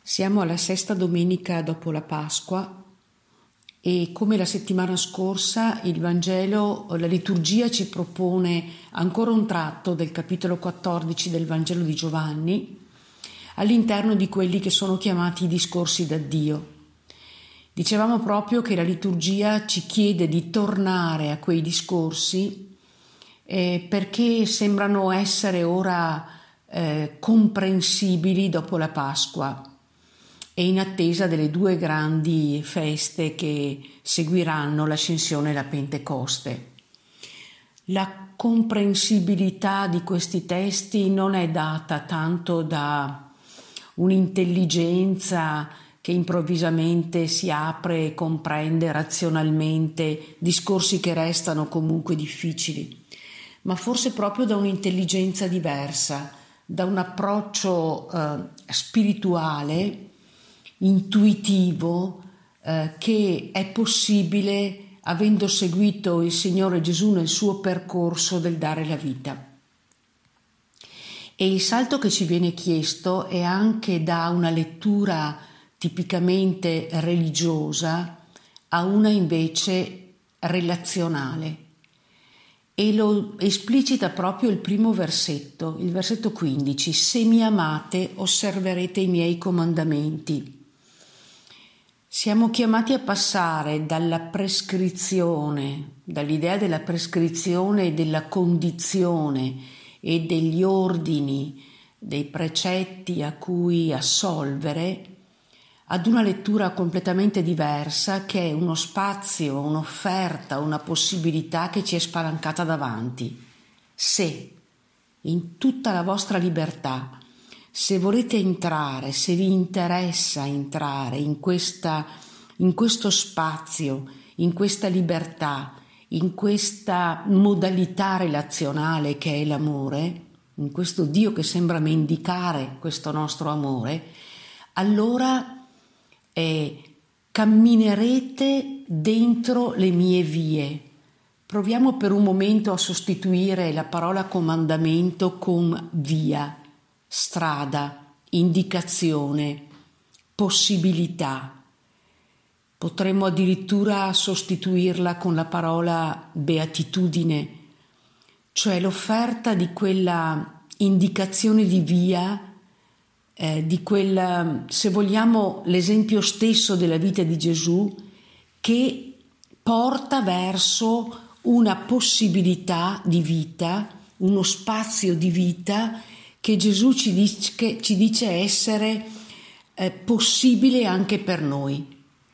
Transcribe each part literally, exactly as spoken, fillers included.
Siamo alla sesta domenica dopo la Pasqua e come la settimana scorsa il Vangelo, la liturgia ci propone ancora un tratto del capitolo quattordici del Vangelo di Giovanni all'interno di quelli che sono chiamati i discorsi da Dio. Dicevamo proprio che la liturgia ci chiede di tornare a quei discorsi eh, perché sembrano essere ora eh, comprensibili dopo la Pasqua e in attesa delle due grandi feste che seguiranno l'Ascensione e la Pentecoste. La comprensibilità di questi testi non è data tanto da un'intelligenza che improvvisamente si apre e comprende razionalmente discorsi che restano comunque difficili, ma forse proprio da un'intelligenza diversa, da un approccio eh, spirituale, intuitivo, eh, che è possibile avendo seguito il Signore Gesù nel suo percorso del dare la vita. E il salto che ci viene chiesto è anche da una lettura tipicamente religiosa a una invece relazionale. E lo esplicita proprio il primo versetto, il versetto quindici: se mi amate osserverete i miei comandamenti. Siamo chiamati a passare dalla prescrizione, dall'idea della prescrizione e della condizione e degli ordini, dei precetti a cui assolvere, ad una lettura completamente diversa che è uno spazio, un'offerta, una possibilità che ci è spalancata davanti. Se, in tutta la vostra libertà, se volete entrare, se vi interessa entrare in questa, in questo spazio, in questa libertà, in questa modalità relazionale che è l'amore, in questo Dio che sembra mendicare questo nostro amore, allora eh, camminerete dentro le mie vie. Proviamo per un momento a sostituire la parola comandamento con via, strada, indicazione, possibilità. Potremmo addirittura sostituirla con la parola beatitudine, cioè l'offerta di quella indicazione di via, eh, di quel, se vogliamo, l'esempio stesso della vita di Gesù che porta verso una possibilità di vita, uno spazio di vita che Gesù ci dice, ci dice essere eh, possibile anche per noi.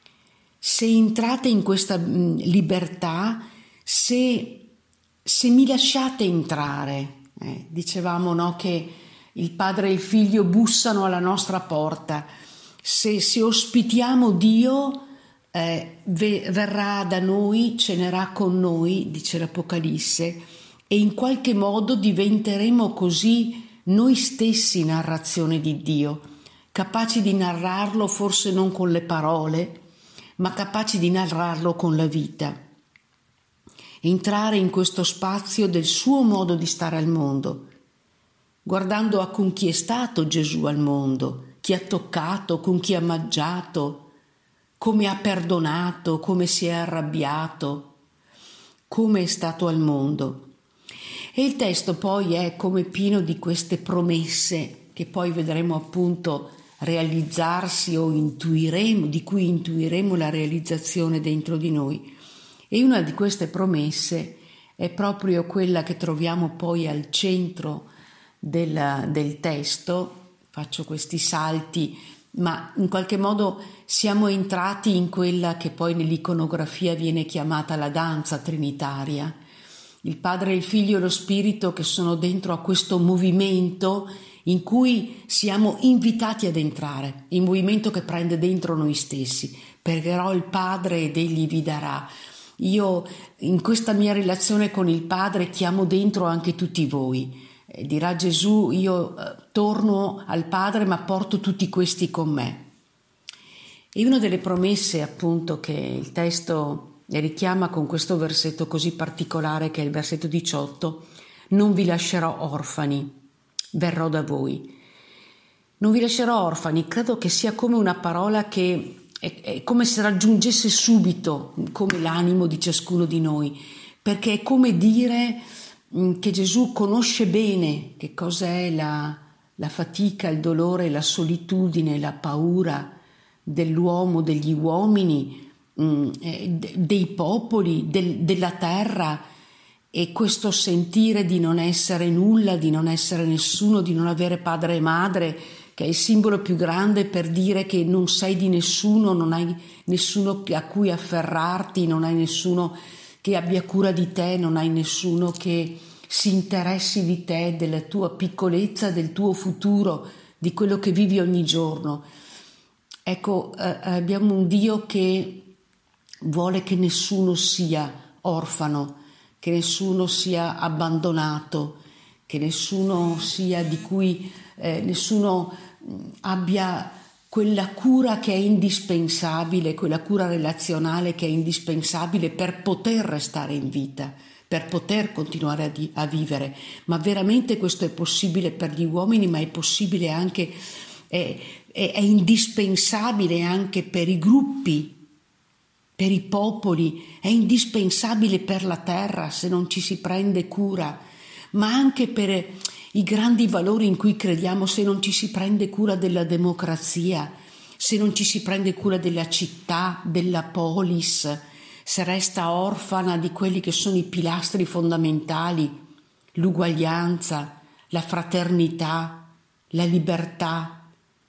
Se entrate in questa mh, libertà, se, se mi lasciate entrare, eh, dicevamo no, che il Padre e il Figlio bussano alla nostra porta, se, se ospitiamo Dio eh, ve, verrà da noi, cenerà con noi, dice l'Apocalisse, e in qualche modo diventeremo così noi stessi narrazione di Dio, capaci di narrarlo forse non con le parole, ma capaci di narrarlo con la vita. Entrare in questo spazio del suo modo di stare al mondo, guardando a con chi è stato Gesù al mondo, chi ha toccato, con chi ha mangiato, come ha perdonato, come si è arrabbiato, come è stato al mondo. E il testo poi è come pieno di queste promesse che poi vedremo appunto realizzarsi o intuiremo, di cui intuiremo la realizzazione dentro di noi. E una di queste promesse è proprio quella che troviamo poi al centro del, del testo. Faccio questi salti, ma in qualche modo siamo entrati in quella che poi nell'iconografia viene chiamata la danza trinitaria. Il Padre, il Figlio e lo Spirito che sono dentro a questo movimento in cui siamo invitati ad entrare, il movimento che prende dentro noi stessi. Pregherò il Padre ed Egli vi darà. Io in questa mia relazione con il Padre chiamo dentro anche tutti voi. Eh, dirà Gesù, io eh, torno al Padre ma porto tutti questi con me. E una delle promesse appunto che il testo richiama con questo versetto così particolare che è il versetto diciotto: non vi lascerò orfani, verrò da voi. Non vi lascerò orfani, credo che sia come una parola che è, è come se raggiungesse subito come l'animo di ciascuno di noi, perché è come dire che Gesù conosce bene che cos'è la, la fatica, il dolore, la solitudine, la paura dell'uomo, degli uomini, dei popoli, del, della terra, e questo sentire di non essere nulla, di non essere nessuno, di non avere padre e madre, che è il simbolo più grande per dire che non sei di nessuno, non hai nessuno a cui afferrarti, non hai nessuno che abbia cura di te, non hai nessuno che si interessi di te, della tua piccolezza, del tuo futuro, di quello che vivi ogni giorno. Ecco, eh, abbiamo un Dio che vuole che nessuno sia orfano, che nessuno sia abbandonato, che nessuno sia di cui eh, nessuno abbia quella cura che è indispensabile, quella cura relazionale che è indispensabile per poter restare in vita, per poter continuare a, di, a vivere. Ma veramente questo è possibile per gli uomini, ma è possibile anche, è, è, è indispensabile anche per i gruppi, per i popoli, è indispensabile per la terra se non ci si prende cura, ma anche per i grandi valori in cui crediamo, se non ci si prende cura della democrazia, se non ci si prende cura della città, della polis, se resta orfana di quelli che sono i pilastri fondamentali, l'uguaglianza, la fraternità, la libertà.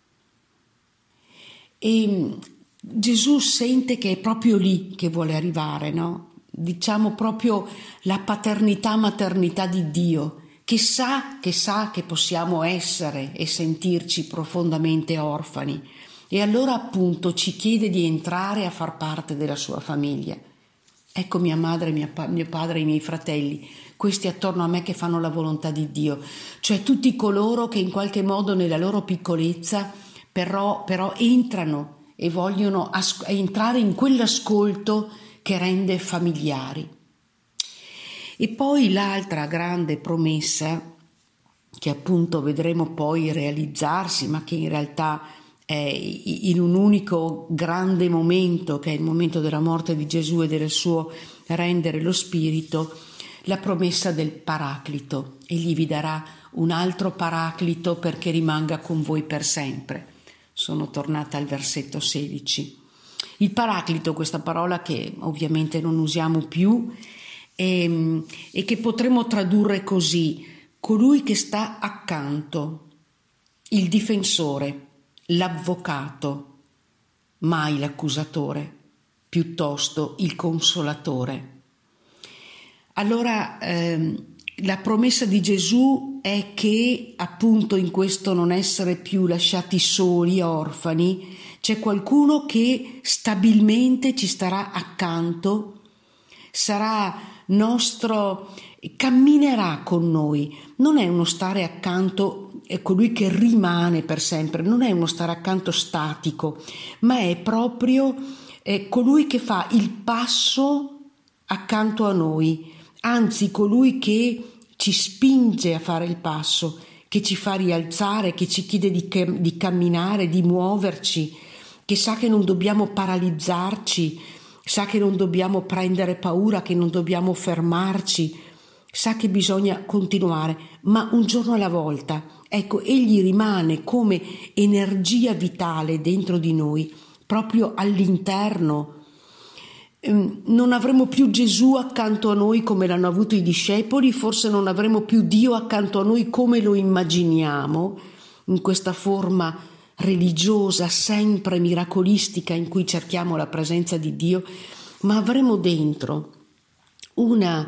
E Gesù sente che è proprio lì che vuole arrivare, no? Diciamo proprio la paternità, maternità di Dio, che sa, che sa che possiamo essere e sentirci profondamente orfani, e allora appunto ci chiede di entrare a far parte della sua famiglia. Ecco mia madre, mia pa- mio padre, i miei fratelli, questi attorno a me che fanno la volontà di Dio, cioè tutti coloro che in qualche modo nella loro piccolezza però, però entrano e vogliono as- entrare in quell'ascolto che rende familiari. E poi l'altra grande promessa, che appunto vedremo poi realizzarsi, ma che in realtà è in un unico grande momento, che è il momento della morte di Gesù e del suo rendere lo Spirito, la promessa del Paraclito. Egli vi darà un altro Paraclito perché rimanga con voi per sempre. Sono tornata al versetto sedici. Il Paraclito, questa parola che ovviamente non usiamo più e, e che potremmo tradurre così: colui che sta accanto, il difensore, l'avvocato, mai l'accusatore, piuttosto il consolatore. Allora ehm, la promessa di Gesù è che appunto in questo non essere più lasciati soli, orfani, c'è qualcuno che stabilmente ci starà accanto, sarà nostro, camminerà con noi. Non è uno stare accanto, è colui che rimane per sempre, non è uno stare accanto statico, ma è proprio è colui che fa il passo accanto a noi, anzi colui che ci spinge a fare il passo, che ci fa rialzare, che ci chiede di, di camminare, di muoverci, che sa che non dobbiamo paralizzarci, sa che non dobbiamo prendere paura, che non dobbiamo fermarci, sa che bisogna continuare, ma un giorno alla volta. Ecco, egli rimane come energia vitale dentro di noi, proprio all'interno. Non avremo più Gesù accanto a noi come l'hanno avuto i discepoli, forse non avremo più Dio accanto a noi come lo immaginiamo, in questa forma religiosa, sempre miracolistica, in cui cerchiamo la presenza di Dio, ma avremo dentro una,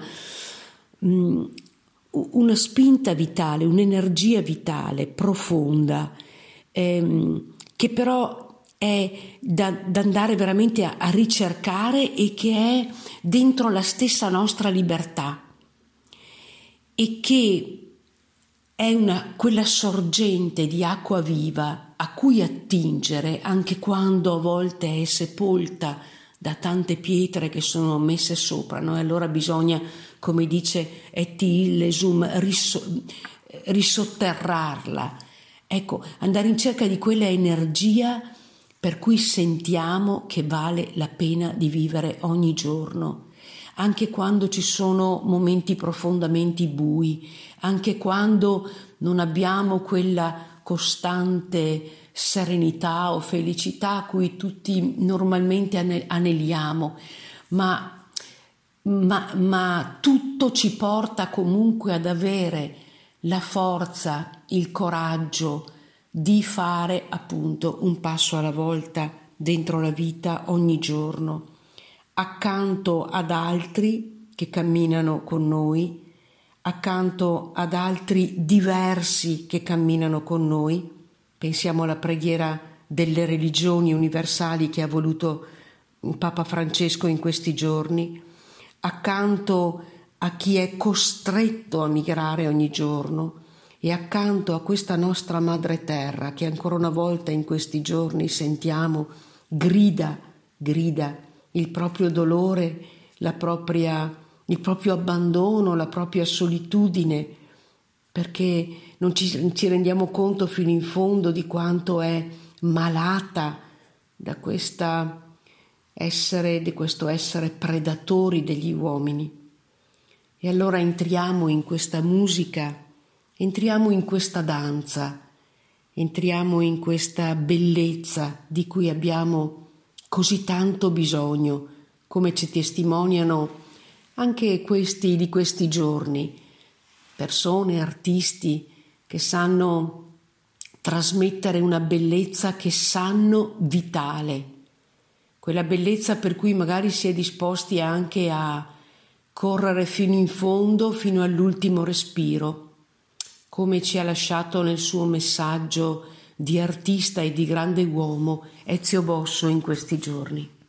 una spinta vitale, un'energia vitale profonda, ehm, che però è da, da andare veramente a, a ricercare e che è dentro la stessa nostra libertà e che è una, quella sorgente di acqua viva a cui attingere anche quando a volte è sepolta da tante pietre che sono messe sopra, no? E allora bisogna, come dice et illesum, riso, risotterrarla, Ecco, andare in cerca di quella energia per cui sentiamo che vale la pena di vivere ogni giorno, anche quando ci sono momenti profondamente bui, anche quando non abbiamo quella costante serenità o felicità a cui tutti normalmente aneliamo, ma, ma, ma tutto ci porta comunque ad avere la forza, il coraggio di fare appunto un passo alla volta dentro la vita ogni giorno, accanto ad altri che camminano con noi, accanto ad altri diversi che camminano con noi. Pensiamo alla preghiera delle religioni universali che ha voluto Papa Francesco in questi giorni, accanto a chi è costretto a migrare ogni giorno e accanto a questa nostra madre terra che ancora una volta in questi giorni sentiamo grida, grida il proprio dolore, la propria, il proprio abbandono, la propria solitudine, perché non ci, ci rendiamo conto fino in fondo di quanto è malata da questa essere, di questo essere predatori degli uomini. E allora entriamo in questa musica, entriamo in questa danza, entriamo in questa bellezza di cui abbiamo così tanto bisogno, come ci testimoniano anche questi di questi giorni, persone, artisti che sanno trasmettere una bellezza che sanno vitale, quella bellezza per cui magari si è disposti anche a correre fino in fondo, fino all'ultimo respiro, come ci ha lasciato nel suo messaggio di artista e di grande uomo Ezio Bosso in questi giorni.